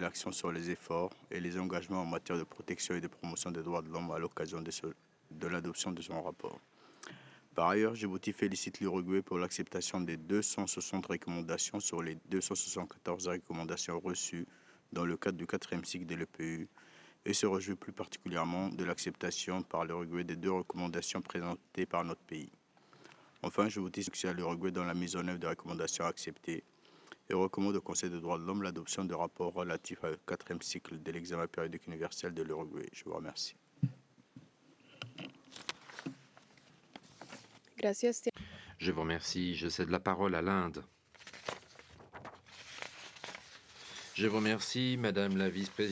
l'accent sur les efforts et les engagements en matière de protection et de promotion des droits de l'homme à l'occasion de l'adoption de son rapport. Par ailleurs, Djibouti félicite l'Uruguay pour l'acceptation des 260 recommandations sur les 274 recommandations reçues dans le cadre du 4e cycle de l'EPU et se réjouit plus particulièrement de l'acceptation par l'Uruguay des 2 recommandations présentées par notre pays. Enfin, Djibouti soutient l'Uruguay dans la mise en œuvre des recommandations acceptées et recommande au Conseil des droits de l'homme l'adoption de rapports relatifs au 4e cycle de l'examen périodique universel de l'Uruguay. Je vous remercie. Je vous remercie. Je cède la parole à l'Inde. Je vous remercie, Madame la vice-présidente.